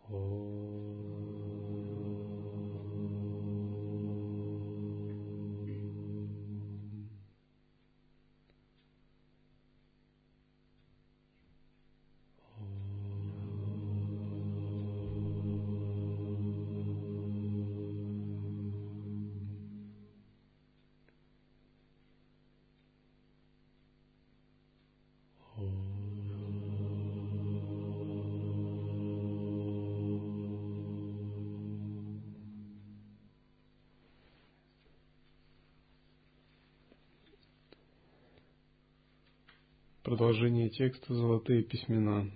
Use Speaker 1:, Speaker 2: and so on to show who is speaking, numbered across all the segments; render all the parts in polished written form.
Speaker 1: Продолжение текста «Золотые письмена».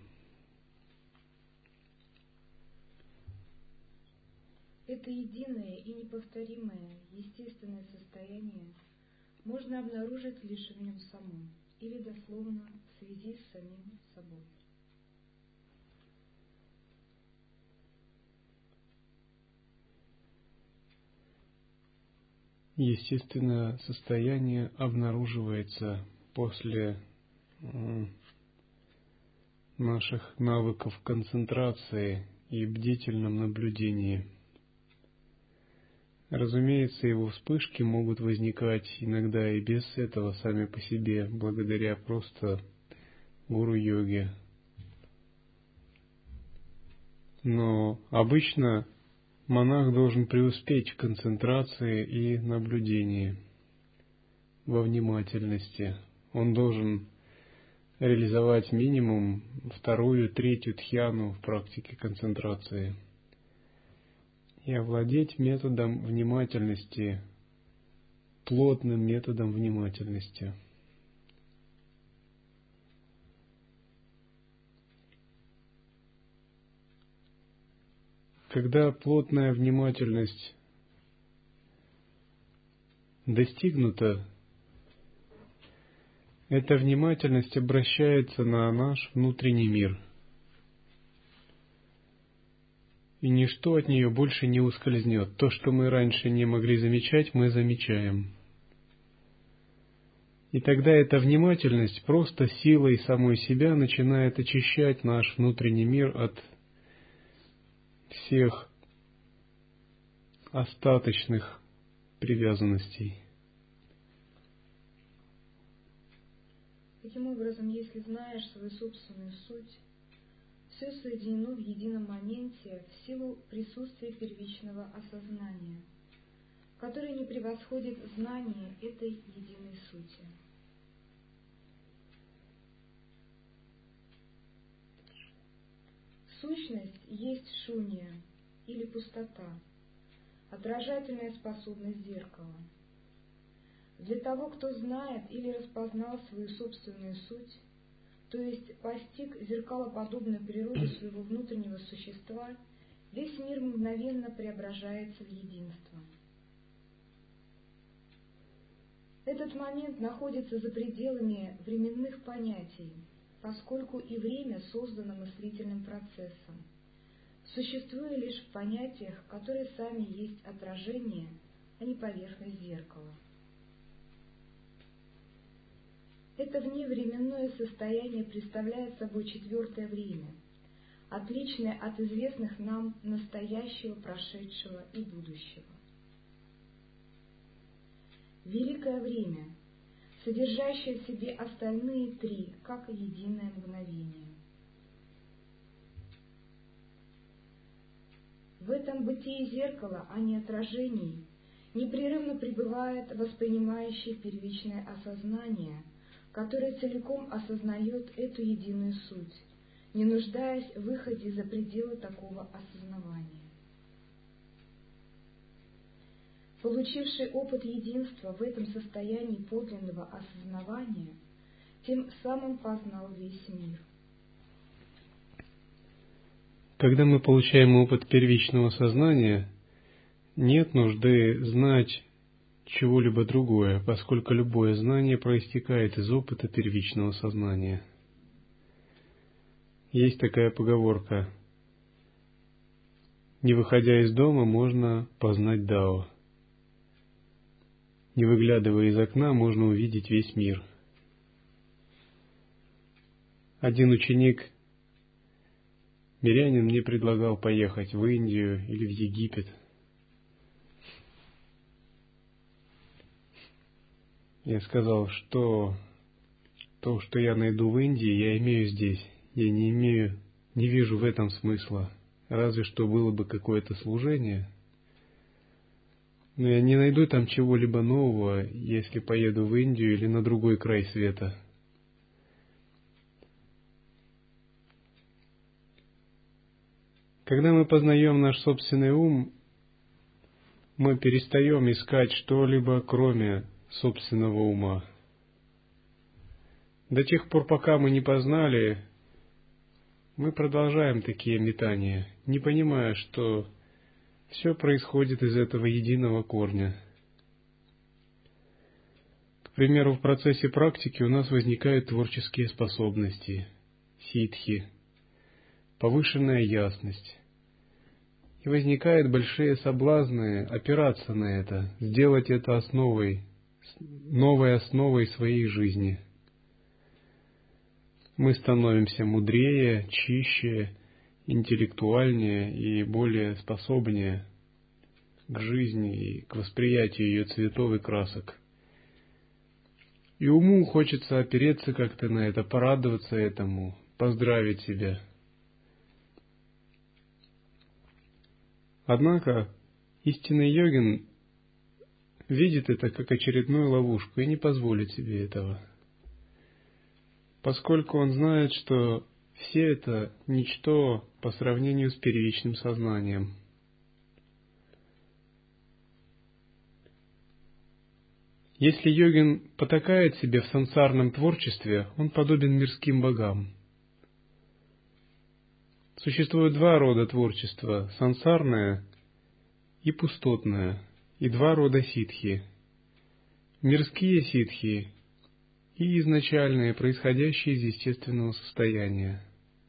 Speaker 2: Это единое и неповторимое естественное состояние можно обнаружить лишь в нем самом, или дословно в связи с самим собой.
Speaker 1: Естественное состояние обнаруживается после наших навыков концентрации и бдительном наблюдении. Разумеется, его вспышки могут возникать иногда и без этого сами по себе, благодаря просто гуру-йоге. Но обычно монах должен преуспеть в концентрации и наблюдении, во внимательности. Он должен реализовать минимум 2-ю, 3-ю дхьяну в практике концентрации и овладеть методом внимательности, плотным методом внимательности. Когда плотная внимательность достигнута, эта внимательность обращается на наш внутренний мир, и ничто от нее больше не ускользнет. То, что мы раньше не могли замечать, мы замечаем. И тогда эта внимательность просто силой самой себя начинает очищать наш внутренний мир от всех остаточных привязанностей.
Speaker 2: Таким образом, если знаешь свою собственную суть, все соединено в едином моменте в силу присутствия первичного осознания, которое не превосходит знание этой единой сути. Сущность есть шунья или пустота, отражательная способность зеркала. Для того, кто знает или распознал свою собственную суть, то есть постиг зеркалоподобную природу своего внутреннего существа, весь мир мгновенно преображается в единство. Этот момент находится за пределами временных понятий, поскольку и время создано мыслительным процессом, существуя лишь в понятиях, которые сами есть отражение, а не поверхность зеркала. Это вневременное состояние представляет собой четвертое время, отличное от известных нам настоящего, прошедшего и будущего. Великое время, содержащее в себе остальные 3, как единое мгновение. В этом бытии зеркала, а не отражений, непрерывно пребывает воспринимающее первичное осознание, которое целиком осознает эту единую суть, не нуждаясь в выходе за пределы такого осознавания. Получивший опыт единства в этом состоянии подлинного осознавания, тем самым познал весь мир.
Speaker 1: Когда мы получаем опыт первичного сознания, нет нужды знать чего-либо другое, поскольку любое знание проистекает из опыта первичного сознания. Есть такая поговорка: не выходя из дома, можно познать Дао. Не выглядывая из окна, можно увидеть весь мир. Один ученик мирянин мне предлагал поехать в Индию или в Египет. Я сказал, что то, что я найду в Индии, я имею здесь. Я не вижу в этом смысла. Разве что было бы какое-то служение. Но я не найду там чего-либо нового, если поеду в Индию или на другой край света. Когда мы познаем наш собственный ум, мы перестаем искать что-либо, кроме собственного ума. До тех пор, пока мы не познали, мы продолжаем такие метания, не понимая, что все происходит из этого единого корня. К примеру, в процессе практики у нас возникают творческие способности, ситхи, повышенная ясность. И возникают большие соблазны опираться на это, сделать это новой основой своей жизни. Мы становимся мудрее, чище, интеллектуальнее и более способнее к жизни и к восприятию ее цветов и красок. И уму хочется опереться как-то на это, порадоваться этому, поздравить себя. Однако истинный йогин видит это как очередную ловушку и не позволит себе этого, поскольку он знает, что все это ничто по сравнению с первичным сознанием. Если йогин потакает себе в сансарном творчестве, он подобен мирским богам. Существует два рода творчества – сансарное и пустотное, и два рода ситхи. Мирские ситхи и изначальные, происходящие из естественного состояния.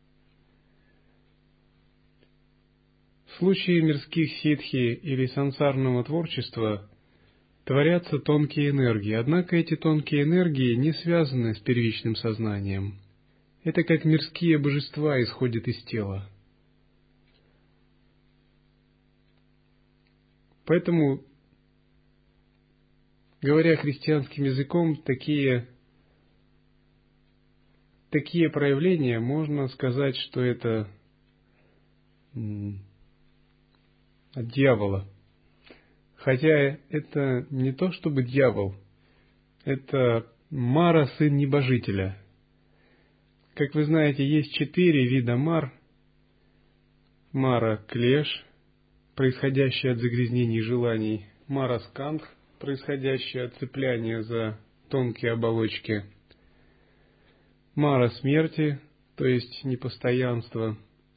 Speaker 1: В случае мирских ситхи или сансарного творчества творятся тонкие энергии, однако эти тонкие энергии не связаны с первичным сознанием. Это как мирские божества исходят из тела. Поэтому, говоря христианским языком, такие проявления, можно сказать, что это от дьявола. Хотя это не то чтобы дьявол, это Мара, сын небожителя. Как вы знаете, есть 4 вида мар. Мара клеш, происходящая от загрязнений желаний. Мара скандх, происходящая от цепляния за тонкие оболочки. Мара смерти, то есть непостоянство.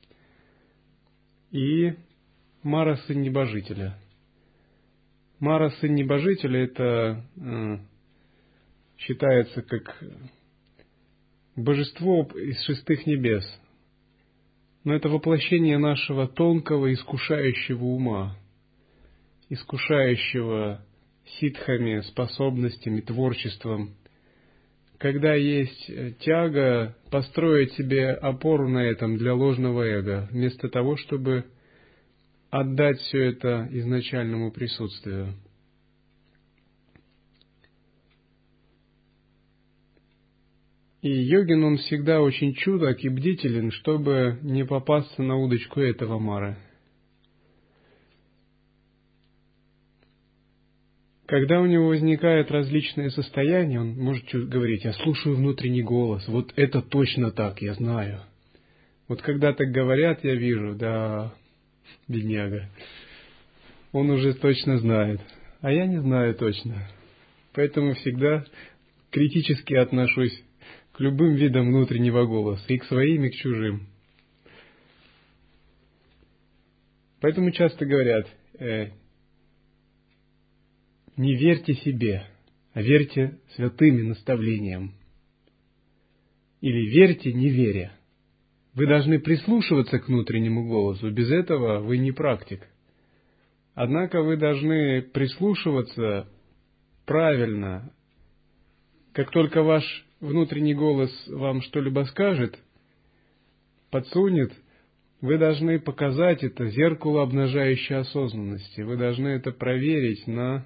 Speaker 1: И Мара, сын небожителя. Мара, сын небожителя, это считается как божество из 6 небес. Но это воплощение нашего тонкого, искушающего ума, искушающего ситхами, способностями, творчеством. Когда есть тяга построить себе опору на этом для ложного эго, вместо того, чтобы отдать все это изначальному присутствию. И йогин, он всегда очень чуток и бдителен, чтобы не попасться на удочку этого мары. Когда у него возникают различные состояния, он может говорить: «Я слушаю внутренний голос, вот это точно так, я знаю». Вот когда так говорят, я вижу, да, бедняга, он уже точно знает, а я не знаю точно. Поэтому всегда критически отношусь к любым видам внутреннего голоса, и к своим, и к чужим. Поэтому часто говорят: не верьте себе, а верьте святым наставлениям. Или верьте, не веря. Вы должны прислушиваться к внутреннему голосу, без этого вы не практик. Однако вы должны прислушиваться правильно. Как только ваш внутренний голос вам что-либо скажет, подсунет, Вы должны показать это зеркало обнажающей осознанности. Вы должны это проверить на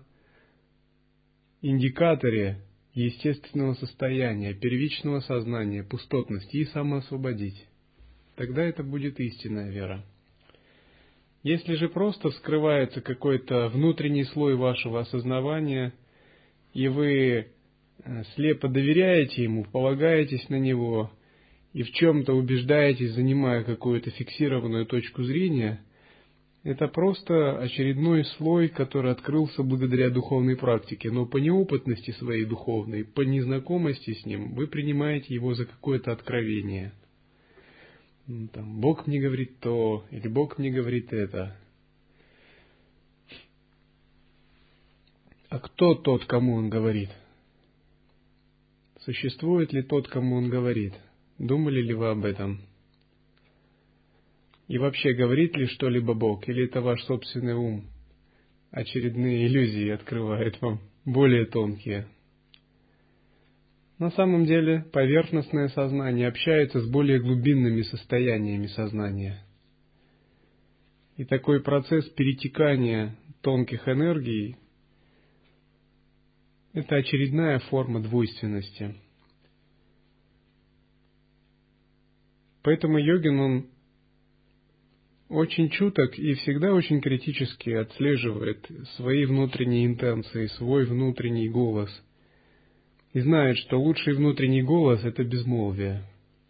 Speaker 1: индикаторе естественного состояния, первичного сознания, пустотности и самоосвободить. Тогда это будет истинная вера. Если же просто скрывается какой-то внутренний слой вашего осознавания, и вы слепо доверяете ему, полагаетесь на него, и в чем-то убеждаетесь, занимая какую-то фиксированную точку зрения, это просто очередной слой, который открылся благодаря духовной практике, но по неопытности своей духовной, по незнакомости с ним, вы принимаете его за какое-то откровение. Там, Бог мне говорит то, или Бог мне говорит это. А кто тот, кому он говорит? Существует ли тот, кому он говорит? Думали ли вы об этом? И вообще, говорит ли что-либо Бог, или это ваш собственный ум? Очередные иллюзии открывает вам, более тонкие. На самом деле, поверхностное сознание общается с более глубинными состояниями сознания. И такой процесс перетекания тонких энергий – это очередная форма двойственности. Поэтому йогин, он очень чуток и всегда очень критически отслеживает свои внутренние интенции, свой внутренний голос. И знает, что лучший внутренний голос – это безмолвие.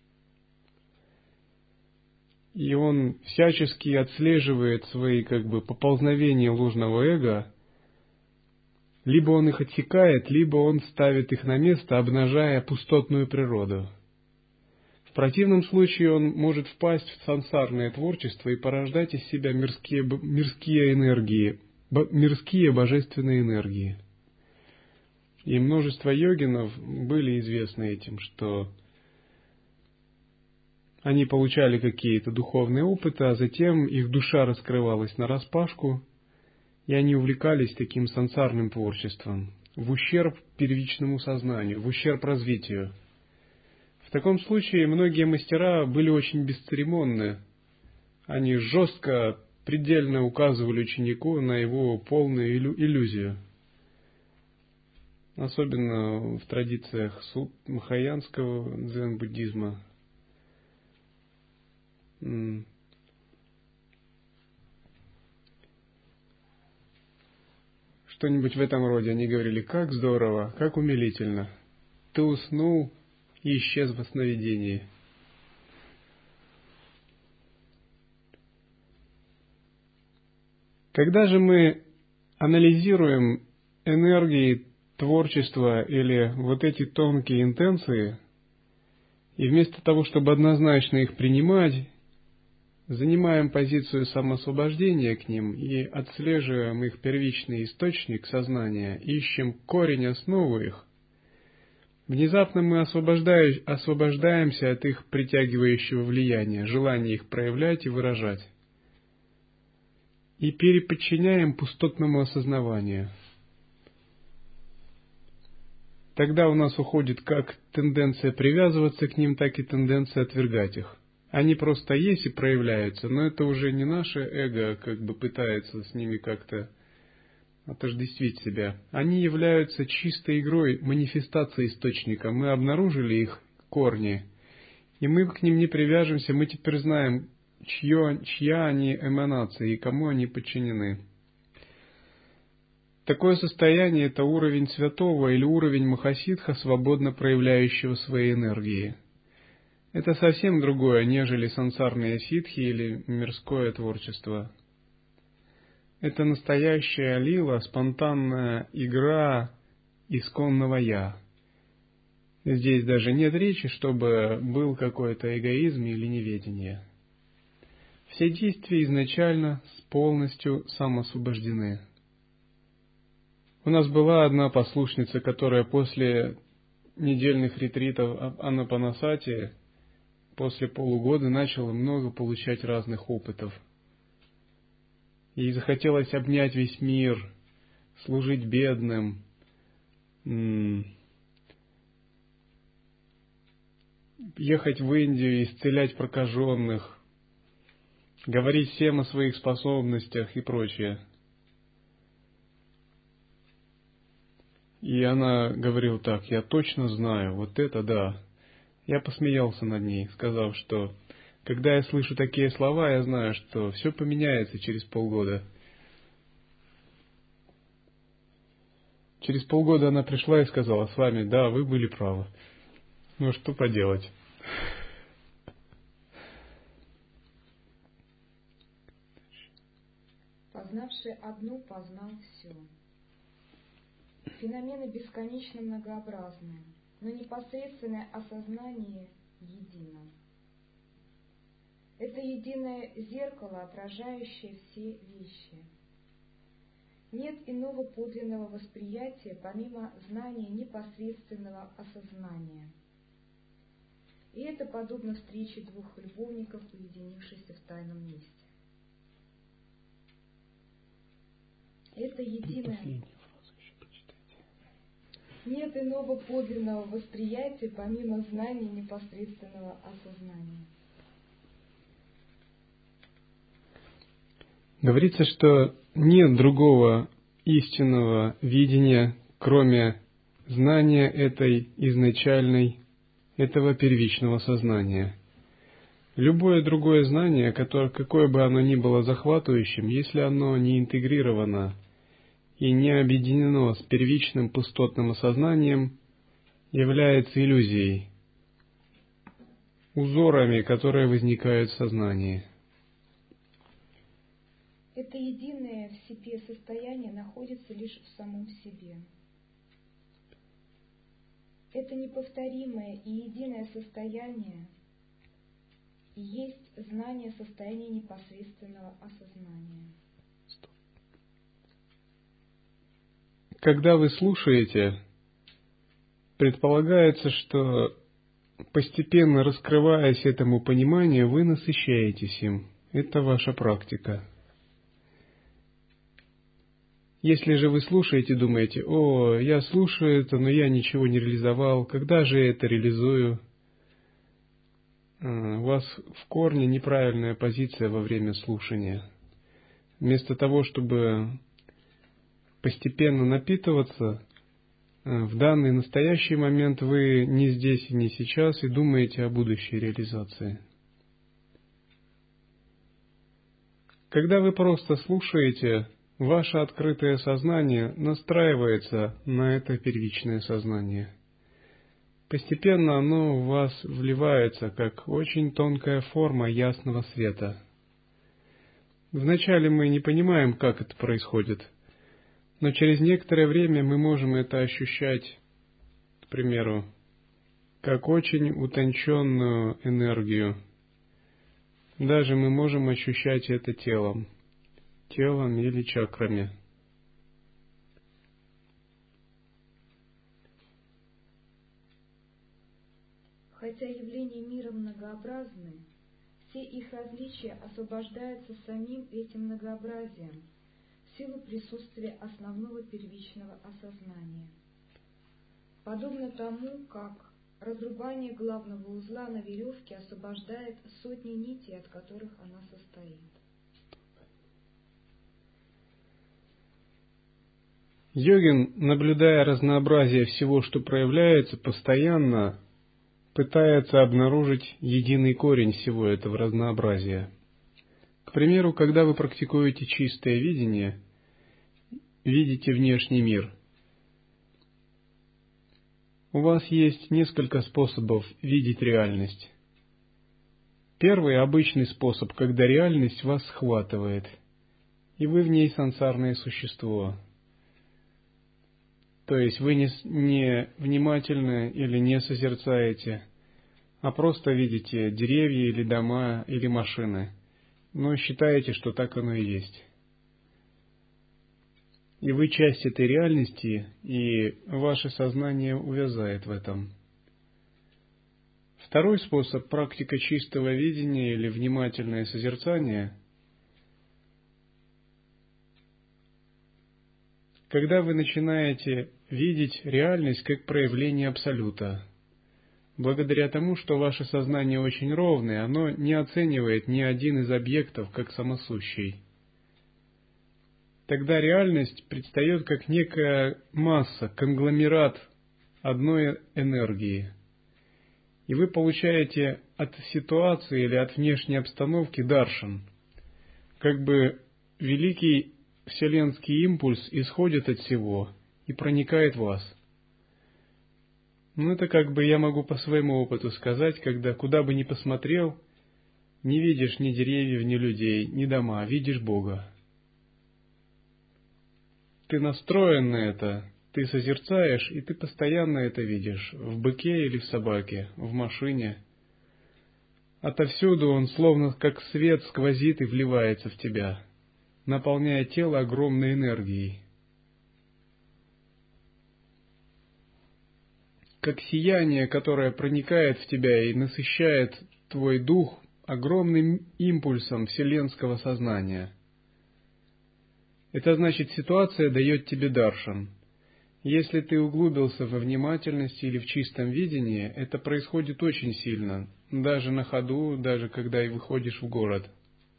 Speaker 1: И он всячески отслеживает свои поползновения ложного эго. Либо он их отсекает, либо он ставит их на место, обнажая пустотную природу. В противном случае он может впасть в сансарное творчество и порождать из себя мирские энергии, мирские божественные энергии. И множество йогинов были известны этим, что они получали какие-то духовные опыты, а затем их душа раскрывалась нараспашку, и они увлекались таким сансарным творчеством, в ущерб первичному сознанию, в ущерб развитию. В таком случае многие мастера были очень бесцеремонны. Они жестко, предельно указывали ученику на его полную иллюзию. Особенно в традициях махаянского дзен-буддизма. Что-нибудь в этом роде. Они говорили: как здорово, как умилительно. Ты уснул и исчез во сновидении. Когда же мы анализируем энергии творчества или вот эти тонкие интенции, и вместо того, чтобы однозначно их принимать, занимаем позицию самоосвобождения к ним и отслеживаем их первичный источник сознания, ищем корень, основу их, внезапно мы освобождаемся от их притягивающего влияния, желания их проявлять и выражать, и переподчиняем пустотному осознаванию. Тогда у нас уходит как тенденция привязываться к ним, так и тенденция отвергать их. Они просто есть и проявляются, но это уже не наше эго пытается с ними как-то отождествить себя. Они являются чистой игрой, манифестацией источника. Мы обнаружили их корни, и мы к ним не привяжемся, мы теперь знаем, чья они эманация и кому они подчинены. Такое состояние – это уровень святого или уровень махасидха, свободно проявляющего свои энергии. Это совсем другое, нежели сансарные ситхи или мирское творчество. Это настоящая лила, спонтанная игра исконного «я». Здесь даже нет речи, чтобы был какой-то эгоизм или неведение. Все действия изначально полностью самоосвобождены. У нас была одна послушница, которая после недельных ретритов Анапанасати, после полугода начала много получать разных опытов. Ей захотелось обнять весь мир, служить бедным, ехать в Индию, исцелять прокаженных. говорить всем о своих способностях и прочее. И она говорила так: я точно знаю, вот это да. Я посмеялся над ней, сказав, что когда я слышу такие слова, я знаю, что все поменяется через полгода. Через полгода она пришла и сказала: с вами, да, вы были правы. Ну, что поделать.
Speaker 2: Познавший одно, познал все. Феномены бесконечно многообразны, но непосредственное осознание едино. Это единое зеркало, отражающее все вещи. Нет иного подлинного восприятия, помимо знания непосредственного осознания. И это подобно встрече двух любовников, уединившихся в тайном месте. Это единое. Нет иного подлинного восприятия, помимо знания непосредственного осознания.
Speaker 1: Говорится, что нет другого истинного видения, кроме знания этой изначальной, этого первичного сознания. Любое другое знание, какое бы оно ни было захватывающим, если оно не интегрировано и не объединено с первичным пустотным осознанием, является иллюзией, узорами, которые возникают в сознании.
Speaker 2: Это единое в себе состояние находится лишь в самом себе. Это неповторимое и единое состояние и есть знание состояния непосредственного осознания.
Speaker 1: Когда вы слушаете, предполагается, что постепенно раскрываясь этому пониманию, вы насыщаетесь им. Это ваша практика. Если же вы слушаете, думаете: о, я слушаю это, но я ничего не реализовал, когда же я это реализую? У вас в корне неправильная позиция во время слушания. Вместо того, чтобы постепенно напитываться, в данный настоящий момент вы не здесь и не сейчас и думаете о будущей реализации. Когда вы просто слушаете, ваше открытое сознание настраивается на это первичное сознание. Постепенно оно в вас вливается, как очень тонкая форма ясного света. Вначале мы не понимаем, как это происходит, но через некоторое время мы можем это ощущать, к примеру, как очень утонченную энергию. Даже мы можем ощущать это телом или чакрами.
Speaker 2: Хотя явления мира многообразны, все их различия освобождаются самим этим многообразием в силу присутствия основного первичного осознания. Подобно тому, как разрубание главного узла на веревке освобождает сотни нитей, от которых она состоит.
Speaker 1: Йогин, наблюдая разнообразие всего, что проявляется, постоянно пытается обнаружить единый корень всего этого разнообразия. К примеру, когда вы практикуете чистое видение, видите внешний мир, у вас есть несколько способов видеть реальность. Первый – обычный способ, когда реальность вас схватывает, и вы в ней сансарное существо. То есть вы не внимательны или не созерцаете, а просто видите деревья или дома или машины, но считаете, что так оно и есть. И вы часть этой реальности, и ваше сознание увязает в этом. Второй способ – практика чистого видения или внимательное созерцание. Когда вы начинаете видеть реальность как проявление Абсолюта, благодаря тому, что ваше сознание очень ровное, оно не оценивает ни один из объектов как самосущий. Тогда реальность предстает как некая масса, конгломерат одной энергии. И вы получаете от ситуации или от внешней обстановки даршан. Как бы великий вселенский импульс исходит от всего и проникает в вас. Это как бы я могу по своему опыту сказать, когда куда бы ни посмотрел, не видишь ни деревьев, ни людей, ни дома, видишь Бога. Ты настроен на это, ты созерцаешь, и ты постоянно это видишь, в быке или в собаке, в машине. Отовсюду он словно как свет сквозит и вливается в тебя, наполняя тело огромной энергией. Как сияние, которое проникает в тебя и насыщает твой дух огромным импульсом вселенского сознания. Это значит, ситуация дает тебе даршан. Если ты углубился во внимательности или в чистом видении, это происходит очень сильно, даже на ходу, даже когда и выходишь в город.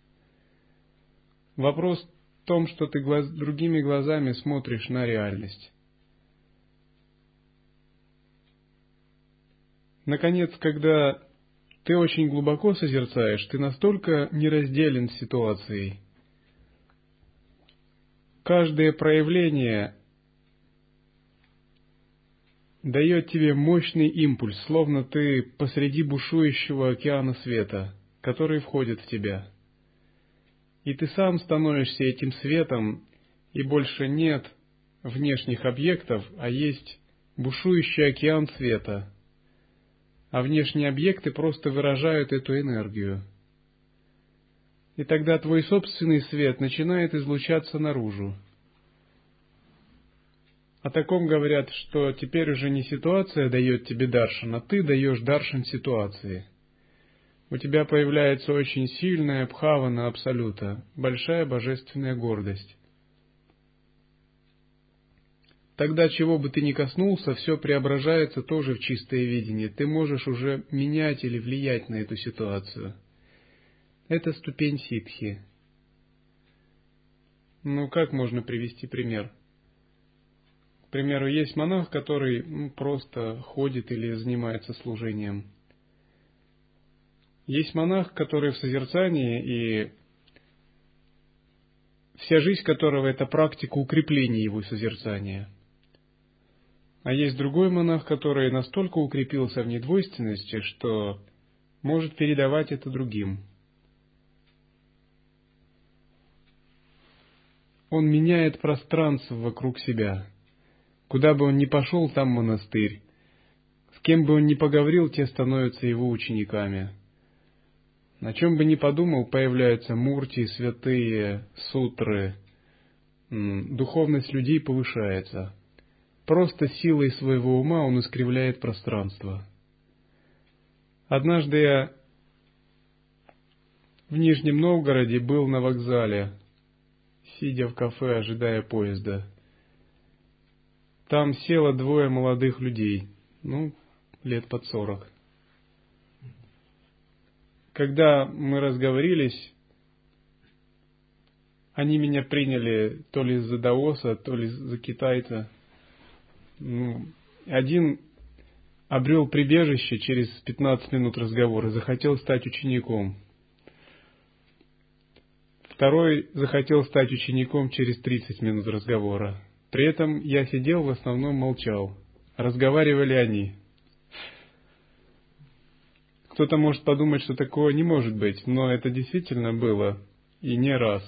Speaker 1: Вопрос в том, что ты другими глазами смотришь на реальность. Наконец, когда ты очень глубоко созерцаешь, ты настолько неразделен с ситуацией. Каждое проявление дает тебе мощный импульс, словно ты посреди бушующего океана света, который входит в тебя. И ты сам становишься этим светом, и больше нет внешних объектов, а есть бушующий океан света. А внешние объекты просто выражают эту энергию. И тогда твой собственный свет начинает излучаться наружу. О таком говорят, что теперь уже не ситуация дает тебе даршан, а ты даешь даршан ситуации. У тебя появляется очень сильная бхавана абсолюта, большая божественная гордость. Тогда, чего бы ты ни коснулся, все преображается тоже в чистое видение. Ты можешь уже менять или влиять на эту ситуацию. Это ступень ситхи. Как можно привести пример? К примеру, есть монах, который просто ходит или занимается служением. Есть монах, который в созерцании, и вся жизнь которого — это практика укрепления его созерцания. А есть другой монах, который настолько укрепился в недвойственности, что может передавать это другим. Он меняет пространство вокруг себя. Куда бы он ни пошел, там монастырь. С кем бы он ни поговорил, те становятся его учениками. На чем бы ни подумал, появляются мурти, святые, сутры. Духовность людей повышается. Просто силой своего ума он искривляет пространство. Однажды я в Нижнем Новгороде был на вокзале, сидя в кафе, ожидая поезда. Там село двое молодых людей, лет под 40. Когда мы разговорились, они меня приняли то ли за даоса, то ли за китайца. Один обрел прибежище через 15 минут разговора, захотел стать учеником. Второй захотел стать учеником через 30 минут разговора. При этом я сидел, в основном молчал. Разговаривали они. Кто-то может подумать, что такого не может быть, но это действительно было, и не раз.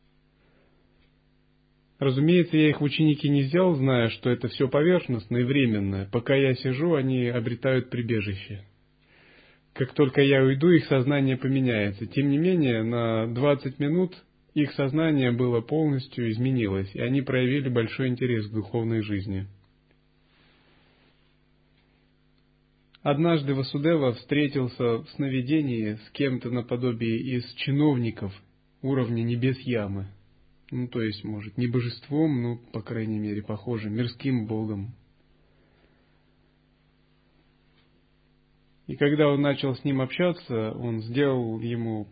Speaker 1: Разумеется, я их в ученики не взял, зная, что это все поверхностно и временно. Пока я сижу, они обретают прибежище. Как только я уйду, их сознание поменяется. Тем не менее, на 20 минут их сознание было полностью изменилось, и они проявили большой интерес к духовной жизни. Однажды Васудева встретился в сновидении с кем-то наподобие из чиновников уровня небес ямы. То есть, может, не божеством, но, по крайней мере, похожим, мирским богом. И когда он начал с ним общаться, он сделал ему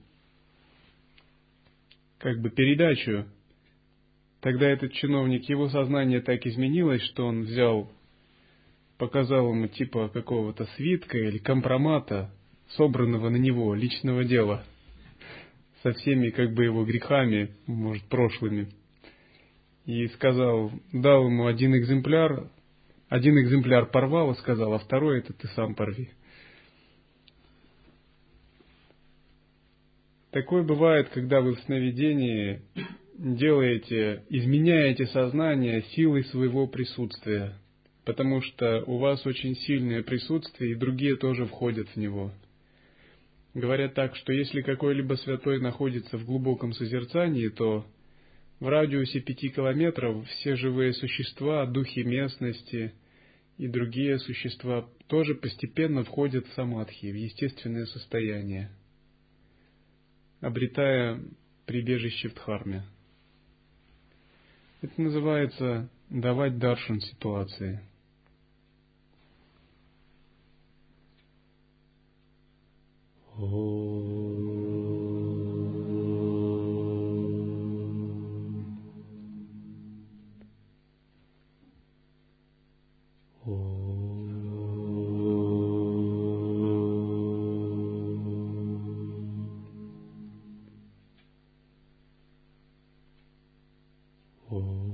Speaker 1: как бы передачу. Тогда этот чиновник, его сознание так изменилось, что он показал ему типа какого-то свитка или компромата, собранного на него, личного дела, со всеми как бы его грехами, может, прошлыми. И дал ему один экземпляр порвал и сказал, а второй это ты сам порви. Такое бывает, когда вы в сновидении изменяете сознание силой своего присутствия, потому что у вас очень сильное присутствие, и другие тоже входят в него. Говорят так, что если какой-либо святой находится в глубоком созерцании, то в радиусе 5 километров все живые существа, духи местности и другие существа тоже постепенно входят в самадхи, в естественное состояние, обретая прибежище в дхарме. Это называется давать даршан ситуации. Oh.